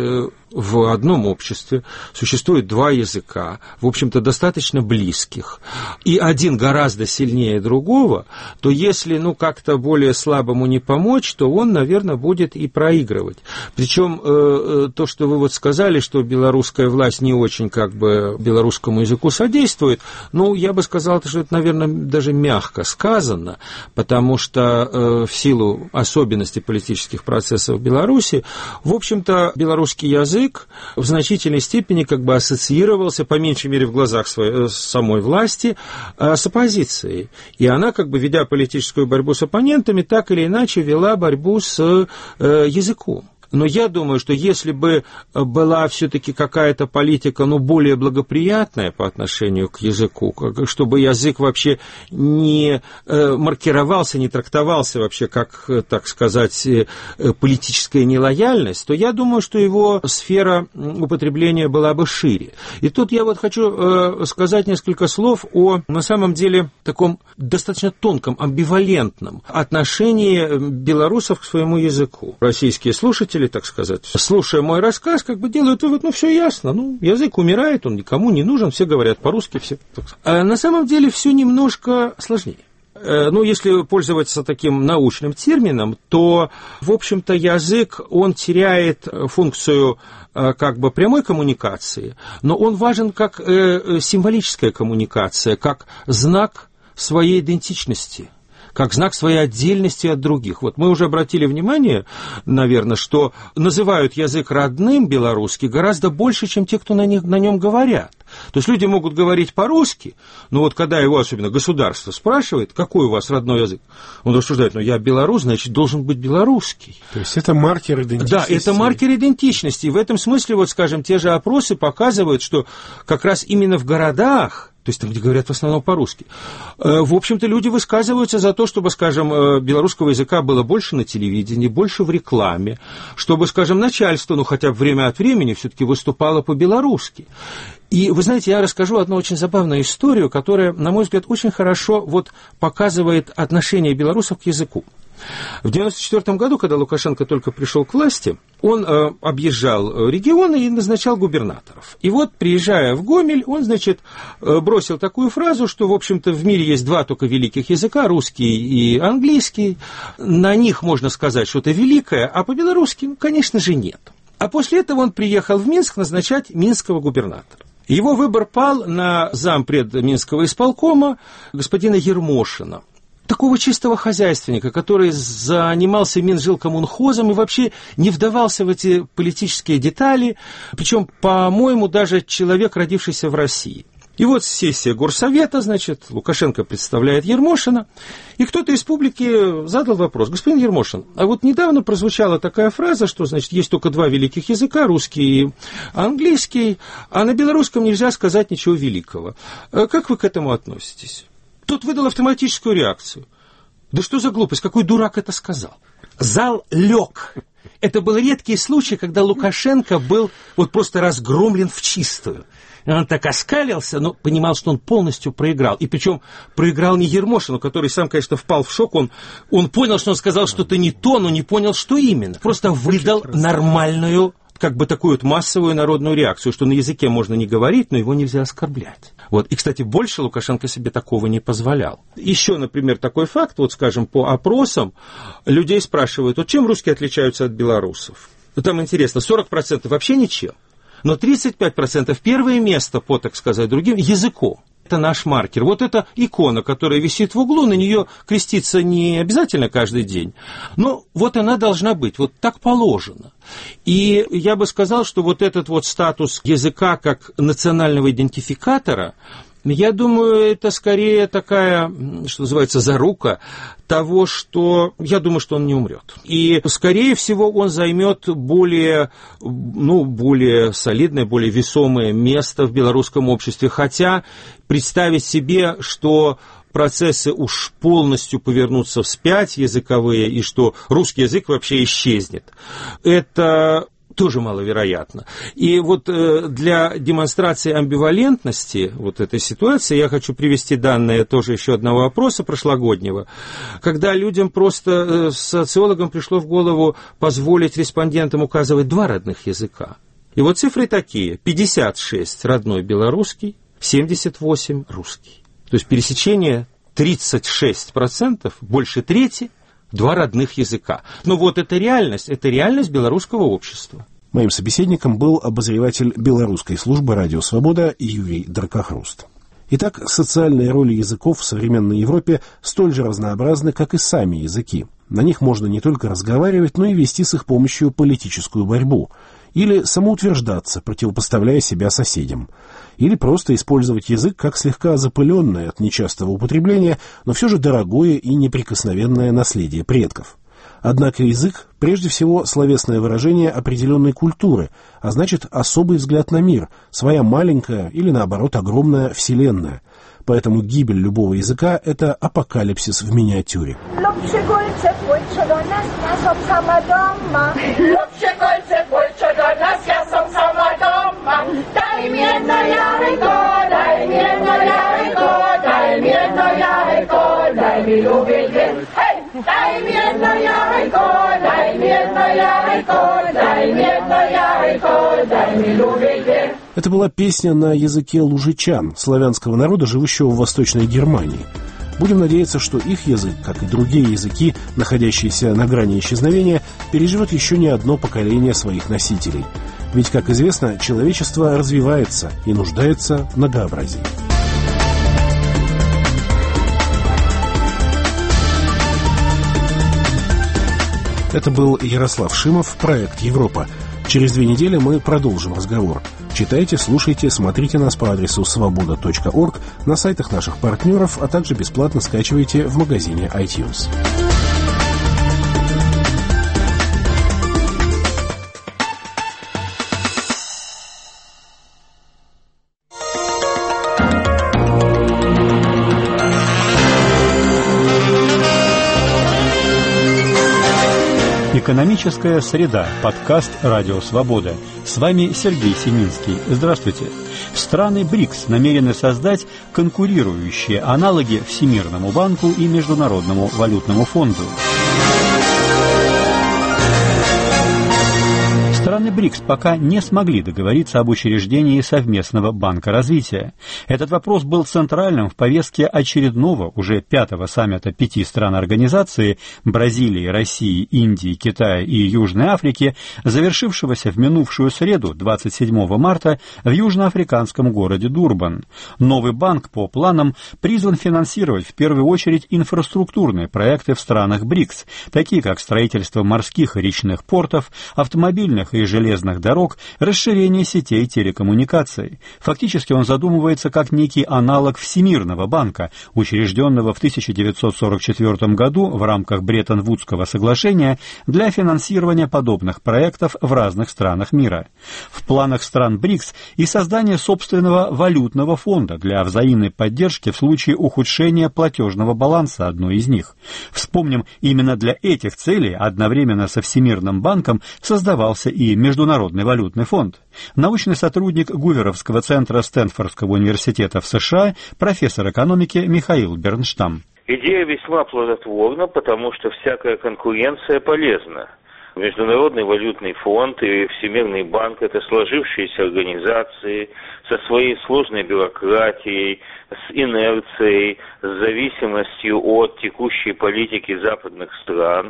в одном обществе существует два языка, в общем-то, достаточно близких, и один гораздо сильнее другого, то если, ну, как-то более слабому не помочь, то он, наверное, будет и проигрывать. Причем э, то, что вы вот сказали, что белорусская власть не очень как бы белорусскому языку содействует, ну, я бы сказал, что это, наверное, даже мягко сказано, потому что э, в силу особенностей политических процессов в Беларуси, в общем-то, белорусский язык в значительной степени как бы ассоциировался, по меньшей мере в глазах своей, самой власти, с оппозицией. И она, как бы ведя политическую борьбу с оппонентами, так или иначе вела борьбу с языком. Но я думаю, что если бы была все-таки какая-то политика, ну, более благоприятная по отношению к языку, чтобы язык вообще не маркировался, не трактовался вообще как, так сказать, политическая нелояльность, то я думаю, что его сфера употребления была бы шире. И тут я вот хочу сказать несколько слов о, на самом деле, таком достаточно тонком, амбивалентном отношении белорусов к своему языку. Российские слушатели, так сказать, слушая мой рассказ, как бы делают вывод, ну, все ясно, ну, язык умирает, он никому не нужен, все говорят по-русски, все. А на самом деле все немножко сложнее. Ну, если пользоваться таким научным термином, то, в общем-то, язык, он теряет функцию как бы прямой коммуникации, но он важен как символическая коммуникация, как знак своей идентичности, как знак своей отдельности от других. Вот мы уже обратили внимание, наверное, что называют язык родным белорусский гораздо больше, чем те, кто на, них, на нем говорят. То есть люди могут говорить по-русски, но вот когда его, особенно государство, спрашивает, какой у вас родной язык, он рассуждает, ну я белорус, значит, должен быть белорусский. То есть это маркер идентичности. Да, это маркер идентичности. И в этом смысле, вот, скажем, те же опросы показывают, что как раз именно в городах, то есть там, где говорят в основном по-русски, в общем-то, люди высказываются за то, чтобы, скажем, белорусского языка было больше на телевидении, больше в рекламе, чтобы, скажем, начальство, ну, хотя бы время от времени все-таки выступало по-белорусски. И, вы знаете, я расскажу одну очень забавную историю, которая, на мой взгляд, очень хорошо вот показывает отношение белорусов к языку. В девяносто четвёртом году, когда Лукашенко только пришел к власти, он э, объезжал регионы и назначал губернаторов. И вот, приезжая в Гомель, он, значит, бросил такую фразу, что, в общем-то, в мире есть два только великих языка, русский и английский. На них можно сказать что-то великое, а по-белорусски, ну, конечно же, нет. А после этого он приехал в Минск назначать минского губернатора. Его выбор пал на зампред Минского исполкома господина Ермошина, такого чистого хозяйственника, который занимался Минжилкоммунхозом и вообще не вдавался в эти политические детали, причем, по-моему, даже человек, родившийся в России. И вот сессия горсовета, значит, Лукашенко представляет Ермошина, и кто-то из публики задал вопрос: господин Ермошин, а вот недавно прозвучала такая фраза, что, значит, есть только два великих языка, русский и английский, а на белорусском нельзя сказать ничего великого. Как вы к этому относитесь? Тот выдал автоматическую реакцию. Да что за глупость, какой дурак это сказал? Зал лег. Это был редкий случай, когда Лукашенко был вот просто разгромлен в чистую. Он так оскалился, но понимал, что он полностью проиграл. И причем проиграл не Ермошину, который сам, конечно, впал в шок. Он, он понял, что он сказал что-то не то, но не понял, что именно. Просто выдал нормальную, как бы такую вот массовую народную реакцию, что на языке можно не говорить, но его нельзя оскорблять. Вот. И, кстати, больше Лукашенко себе такого не позволял. Еще, например, такой факт, вот, скажем, по опросам людей спрашивают, вот чем русские отличаются от белорусов? Ну, там интересно, сорок процентов вообще ничем, но тридцать пять процентов первое место по, так сказать, другим языком. Это наш маркер. Вот эта икона, которая висит в углу, на нее креститься не обязательно каждый день, но вот она должна быть, вот так положено. И я бы сказал, что вот этот вот статус языка как национального идентификатора, я думаю, это скорее такая, что называется, зарука того, что я думаю, что он не умрет. И, скорее всего, он займет более, ну, более солидное, более весомое место в белорусском обществе. Хотя представить себе, что процессы уж полностью повернутся вспять языковые, и что русский язык вообще исчезнет, это тоже маловероятно. И вот э, для демонстрации амбивалентности вот этой ситуации я хочу привести данные тоже еще одного опроса прошлогоднего, когда людям просто, э, социологам пришло в голову позволить респондентам указывать два родных языка. И вот цифры такие: пятьдесят шесть родной белорусский, семьдесят восемь русский. То есть пересечение тридцать шесть процентов, больше трети, два родных языка. Но вот это реальность, это реальность белорусского общества. Моим собеседником был обозреватель белорусской службы «Радио Свобода» Юрий Дракохруст. Итак, социальные роли языков в современной Европе столь же разнообразны, как и сами языки. На них можно не только разговаривать, но и вести с их помощью политическую борьбу. Или самоутверждаться, противопоставляя себя соседям. Или просто использовать язык как слегка запыленное от нечастого употребления, но все же дорогое и неприкосновенное наследие предков. Однако язык – прежде всего словесное выражение определенной культуры, а значит особый взгляд на мир, своя маленькая или, наоборот, огромная вселенная. Поэтому гибель любого языка – это апокалипсис в миниатюре. Это была песня на языке лужичан, славянского народа, живущего в Восточной Германии. Будем надеяться, что их язык, как и другие языки, находящиеся на грани исчезновения, переживет еще не одно поколение своих носителей. Ведь, как известно, человечество развивается и нуждается в многообразии. Это был Ярослав Шимов, проект «Европа». Через две недели мы продолжим разговор. Читайте, слушайте, смотрите нас по адресу свобода точка орг, на сайтах наших партнеров, а также бесплатно скачивайте в магазине iTunes. Экономическая среда. Подкаст «Радио Свобода». С вами Сергей Семинский. Здравствуйте. Страны БРИКС намерены создать конкурирующие аналоги Всемирному банку и Международному валютному фонду. Страны БРИКС пока не смогли договориться об учреждении совместного банка развития. Этот вопрос был центральным в повестке очередного, уже пятого саммита пяти стран организации Бразилии, России, Индии, Китая и Южной Африки, завершившегося в минувшую среду, двадцать седьмого марта, в южноафриканском городе Дурбан. Новый банк, по планам, призван финансировать в первую очередь инфраструктурные проекты в странах БРИКС, такие как строительство морских и речных портов, автомобильных и железных дорог, расширение сетей телекоммуникаций. Фактически он задумывается как некий аналог Всемирного банка, учрежденного в тысяча девятьсот сорок четвёртом году в рамках Бреттон-Вудского соглашения для финансирования подобных проектов в разных странах мира. В планах стран БРИКС и создание собственного валютного фонда для взаимной поддержки в случае ухудшения платежного баланса одной из них. Вспомним, именно для этих целей одновременно со Всемирным банком создавался и Международный валютный фонд. Научный сотрудник Гуверовского центра Стэнфордского университета в США, профессор экономики Михаил Бернштам. Идея весьма плодотворна, потому что всякая конкуренция полезна. Международный валютный фонд и Всемирный банк – это сложившиеся организации со своей сложной бюрократией, с инерцией, с зависимостью от текущей политики западных стран.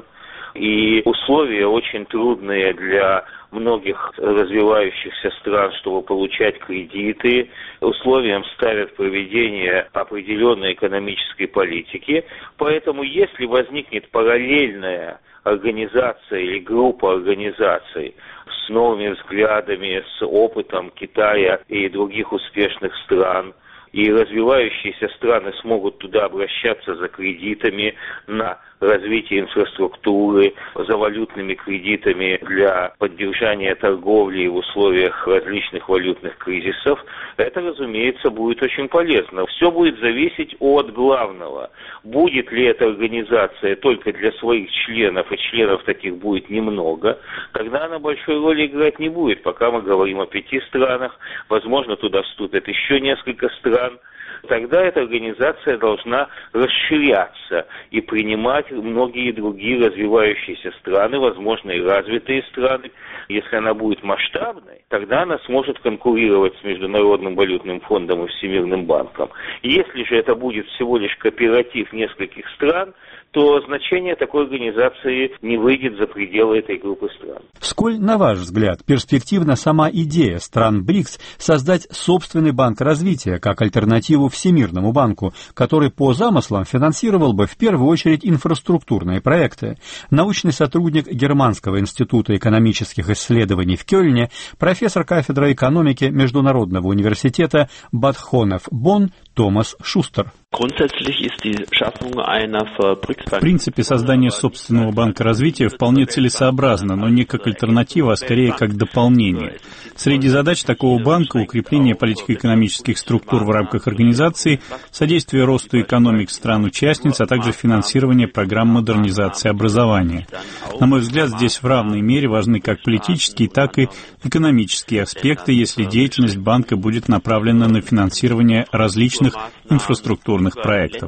И условия очень трудные для многих развивающихся стран, чтобы получать кредиты. Условием ставят проведение определенной экономической политики. Поэтому если возникнет параллельная организация или группа организаций с новыми взглядами, с опытом Китая и других успешных стран, и развивающиеся страны смогут туда обращаться за кредитами на развитие инфраструктуры, за валютными кредитами для поддержания торговли в условиях различных валютных кризисов, это, разумеется, будет очень полезно. Все будет зависеть от главного. Будет ли эта организация только для своих членов, и членов таких будет немного, тогда она большой роли играть не будет. Пока мы говорим о пяти странах, возможно, туда вступят еще несколько стран, стран, тогда эта организация должна расширяться и принимать многие другие развивающиеся страны, возможно, и развитые страны. Если она будет масштабной, тогда она сможет конкурировать с Международным валютным фондом и Всемирным банком. Если же это будет всего лишь кооператив нескольких стран, то значение такой организации не выйдет за пределы этой группы стран. Сколь, на ваш взгляд, перспективна сама идея стран БРИКС создать собственный банк развития как альтернативу Всемирному банку, который по замыслам финансировал бы в первую очередь инфраструктурные проекты? Научный сотрудник Германского института экономических исследований в Кёльне, профессор кафедры экономики Международного университета Бад Хонеф-Бонн Томас Шустер. В принципе, создание собственного банка развития вполне целесообразно, но не как альтернатива, а скорее как дополнение. Среди задач такого банка укрепление политико-экономических структур в рамках организации, содействие росту экономик стран-участниц, а также финансирование программ модернизации образования. На мой взгляд, здесь в равной мере важны как политические, так и экономические аспекты, если деятельность банка будет направлена на финансирование различных инфраструктурных проектов.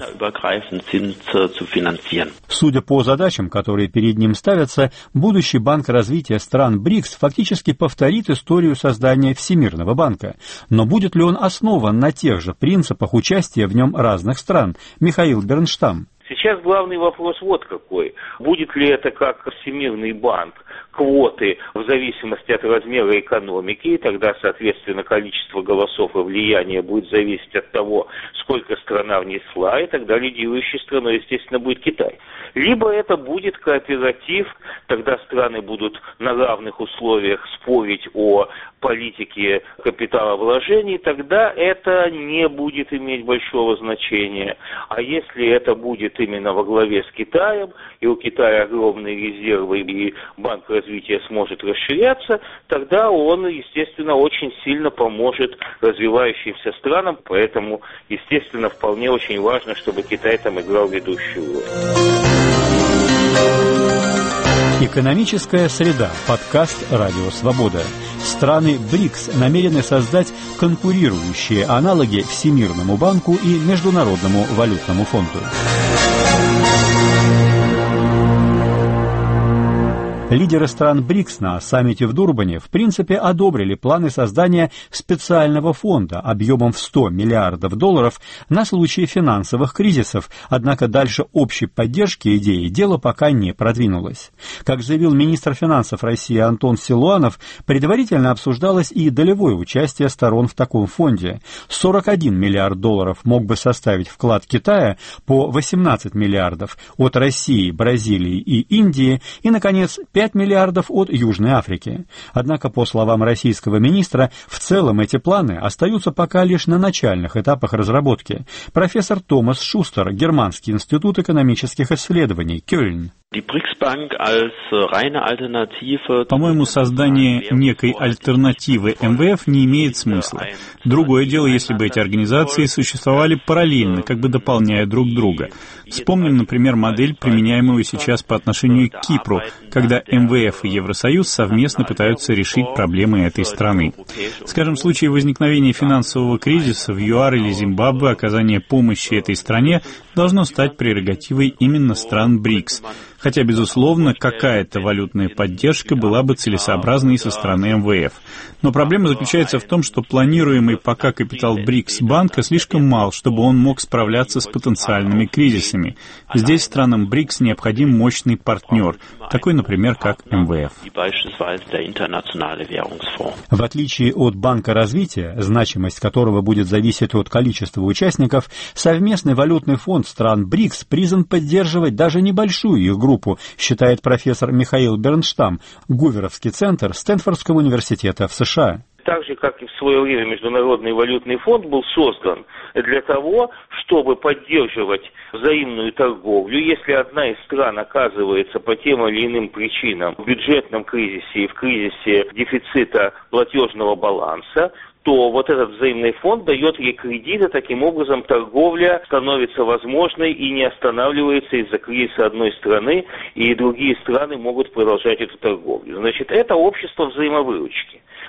Судя по задачам, которые перед ним ставятся, будущий банк развития стран БРИКС фактически повторит историю создания Всемирного банка. Но будет ли он основан на тех же принципах участия в нем разных стран? Михаил Бернштам. Сейчас главный вопрос вот какой. Будет ли это как Всемирный банк, квоты в зависимости от размера экономики, и тогда, соответственно, количество голосов и влияния будет зависеть от того, сколько страна внесла, и тогда лидирующей страной, естественно, будет Китай. Либо это будет кооператив, тогда страны будут на равных условиях спорить о политике капиталовложений, тогда это не будет иметь большого значения. А если это будет именно во главе с Китаем, и у Китая огромные резервы, и Банк развития сможет расширяться, тогда он, естественно, очень сильно поможет развивающимся странам, поэтому, естественно, вполне очень важно, чтобы Китай там играл ведущую роль. Экономическая среда. Подкаст «Радио Свобода». Страны БРИКС намерены создать конкурирующие аналоги Всемирному банку и Международному валютному фонду. Лидеры стран БРИКС на саммите в Дурбане в принципе одобрили планы создания специального фонда объемом в сто миллиардов долларов на случай финансовых кризисов, однако дальше общей поддержки идеи дело пока не продвинулось. Как заявил министр финансов России Антон Силуанов, предварительно обсуждалось и долевое участие сторон в таком фонде. сорок один миллиард долларов мог бы составить вклад Китая, по восемнадцать миллиардов от России, Бразилии и Индии и, наконец, пять миллиардов от Южной Африки. Однако, по словам российского министра, в целом эти планы остаются пока лишь на начальных этапах разработки. Профессор Томас Шустер, Германский институт экономических исследований, Кёльн. По-моему, создание некой альтернативы эм вэ эф не имеет смысла. Другое дело, если бы эти организации существовали параллельно, как бы дополняя друг друга. Вспомним, например, модель, применяемую сейчас по отношению к Кипру, когда эм вэ эф и Евросоюз совместно пытаются решить проблемы этой страны. Скажем, в случае возникновения финансового кризиса в ЮАР или Зимбабве оказание помощи этой стране должно стать прерогативой именно стран БРИКС. Хотя, безусловно, какая-то валютная поддержка была бы целесообразной со стороны эм вэ эф. Но проблема заключается в том, что планируемый пока капитал БРИКС банка слишком мал, чтобы он мог справляться с потенциальными кризисами. Здесь странам БРИКС необходим мощный партнер, такой, например, как эм вэ эф. В отличие от Банка развития, значимость которого будет зависеть от количества участников, совместный валютный фонд стран БРИКС призван поддерживать даже небольшую их группу, группу, считает профессор Михаил Бернштам, Гуверовский центр Стэнфордского университета в США. Так же, как и в свое время Международный валютный фонд был создан для того, чтобы поддерживать взаимную торговлю. Если одна из стран оказывается по тем или иным причинам в бюджетном кризисе и в кризисе дефицита платежного баланса, то вот этот взаимный фонд дает ей кредиты, таким образом торговля становится возможной и не останавливается из-за кризиса одной страны, и другие страны могут продолжать эту торговлю. Значит, это общество взаимовыручки.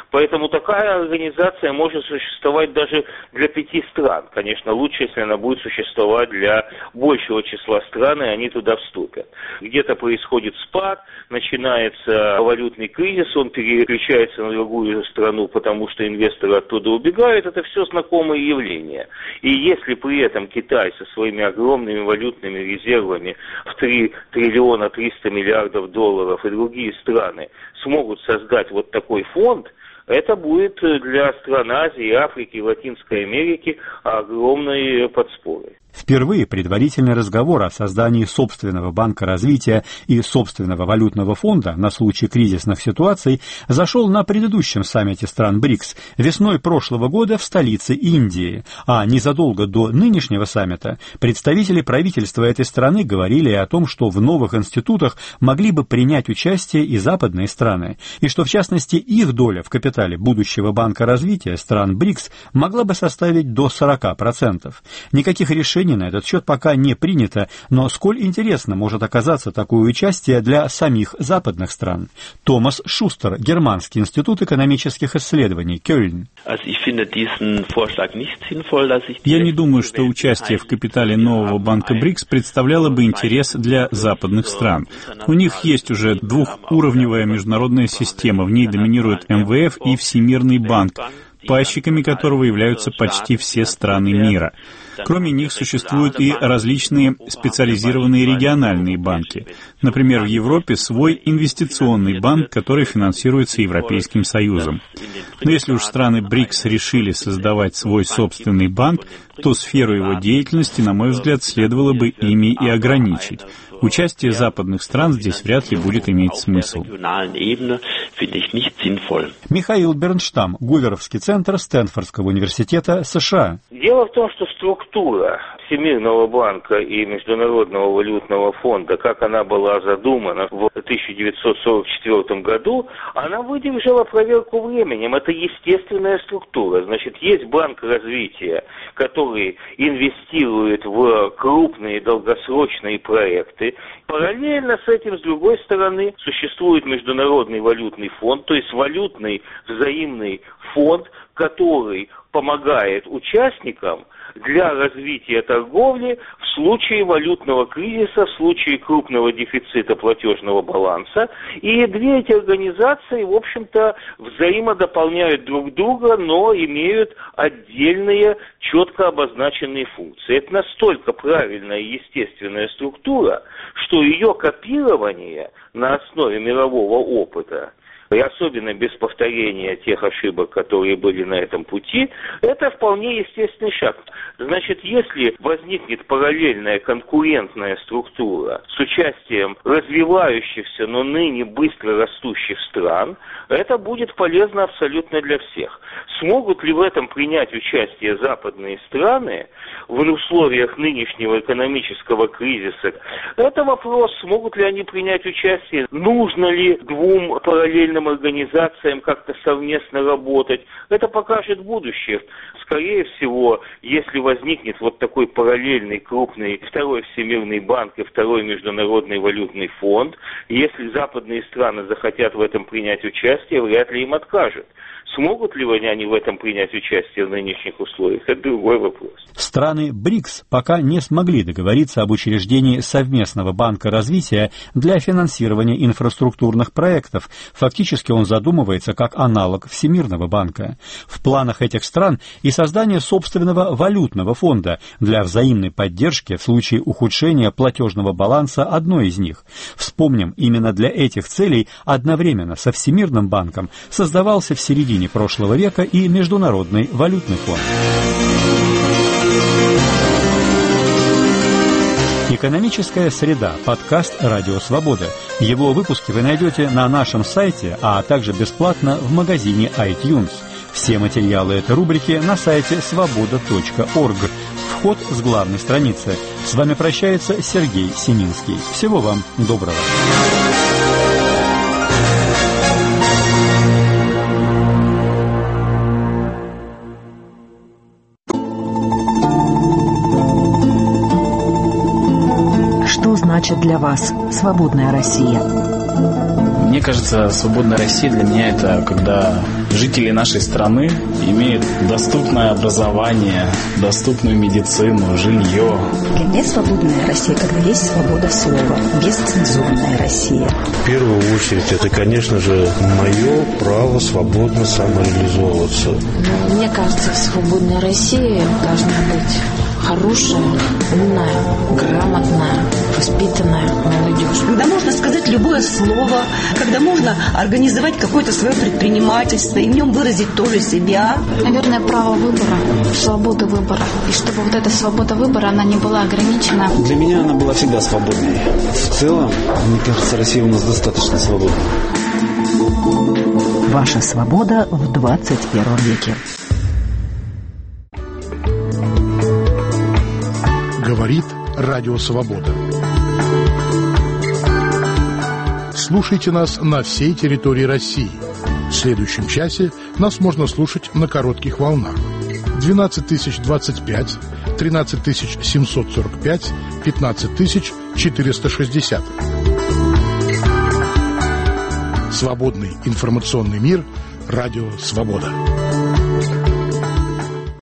Поэтому такая организация может существовать даже для пяти стран. Конечно, лучше, если она будет существовать для большего числа стран, и они туда вступят. Где-то происходит спад, начинается валютный кризис, он переключается на другую страну, потому что инвесторы оттуда убегают. Это все знакомые явления. И если при этом Китай со своими огромными валютными резервами в три триллиона триста миллиардов долларов и другие страны смогут создать вот такой фонд, это будет для стран Азии, Африки и Латинской Америки огромной подспорой. Впервые предварительный разговор о создании собственного банка развития и собственного валютного фонда на случай кризисных ситуаций зашел на предыдущем саммите стран БРИКС весной прошлого года в столице Индии, а незадолго до нынешнего саммита представители правительства этой страны говорили о том, что в новых институтах могли бы принять участие и западные страны, и что в частности их доля в капитале будущего банка развития стран БРИКС могла бы составить до сорока процентов. Никаких решений на этот счет пока не принято, но сколь интересно может оказаться такое участие для самих западных стран. Томас Шустер, Германский институт экономических исследований, Кёльн. Я не думаю, что участие в капитале нового банка БРИКС представляло бы интерес для западных стран. У них есть уже двухуровневая международная система, в ней доминирует эм вэ эф и Всемирный банк, пайщиками которого являются почти все страны мира. Кроме них существуют и различные специализированные региональные банки. Например, в Европе свой инвестиционный банк, который финансируется Европейским Союзом. Но если уж страны БРИКС решили создавать свой собственный банк, то сферу его деятельности, на мой взгляд, следовало бы ими и ограничить. Участие западных стран здесь вряд ли будет иметь смысл. Михаил Бернштам, Гуверовский центр Стэнфордского университета США. Дело в том, что структура Всемирного банка и Международного валютного фонда, как она была задумана в тысяча девятьсот сорок четвёртом году, она выдержала проверку временем. Это естественная структура. Значит, есть банк развития, который инвестирует в крупные долгосрочные проекты. Параллельно с этим, с другой стороны, существует Международный валютный фонд, то есть валютный взаимный фонд, который помогает участникам для развития торговли в случае валютного кризиса, в случае крупного дефицита платежного баланса. И две эти организации, в общем-то, взаимодополняют друг друга, но имеют отдельные, четко обозначенные функции. Это настолько правильная и естественная структура, что ее копирование на основе мирового опыта, и особенно без повторения тех ошибок, которые были на этом пути, это вполне естественный шаг. Значит, если возникнет параллельная конкурентная структура с участием развивающихся, но ныне быстро растущих стран, это будет полезно абсолютно для всех. Смогут ли в этом принять участие западные страны в условиях нынешнего экономического кризиса? Это вопрос, смогут ли они принять участие, нужно ли двум параллельным организациям как-то совместно работать. Это покажет будущее. Скорее всего, если возникнет вот такой параллельный крупный второй Всемирный банк и второй Международный валютный фонд, если западные страны захотят в этом принять участие, вряд ли им откажут. Смогут ли они в этом принять участие в нынешних условиях? Это другой вопрос. Страны БРИКС пока не смогли договориться об учреждении совместного банка развития для финансирования инфраструктурных проектов. Фактически он задумывается как аналог Всемирного банка. В планах этих стран и создание собственного валютного фонда для взаимной поддержки в случае ухудшения платежного баланса одной из них. Вспомним, именно для этих целей одновременно со Всемирным банком создавался в середине прошлого века и Международный валютный фонд. Экономическая среда. Подкаст «Радио Свобода». Его выпуски вы найдете на нашем сайте, а также бесплатно в магазине iTunes. Все материалы этой рубрики на сайте свобода точка орг. Вход с главной страницы. С вами прощается Сергей Семинский. Всего вам доброго. Что значит для вас свободная Россия? Мне кажется, свободная Россия для меня это когда жители нашей страны имеют доступное образование, доступную медицину, жилье. Для меня свободная Россия, когда есть свобода слова, бесцензурная Россия. В первую очередь, это, конечно же, мое право свободно самореализовываться. Мне кажется, в свободной России должна быть хорошая, умная, грамотная, воспитанная молодежь. Когда можно сказать любое слово, когда можно организовать какое-то свое предпринимательство и в нем выразить тоже себя. Наверное, право выбора, свобода выбора. И чтобы вот эта свобода выбора, она не была ограничена. Для меня она была всегда свободной. В целом, мне кажется, Россия у нас достаточно свободна. Ваша свобода в двадцать первом веке. Говорит Радио Свобода. Слушайте нас на всей территории России. В следующем часе нас можно слушать на коротких волнах. двенадцать тысяч двадцать пять, тринадцать тысяч семьсот сорок пять, пятнадцать тысяч четыреста шестьдесят. Свободный информационный мир. Радио Свобода.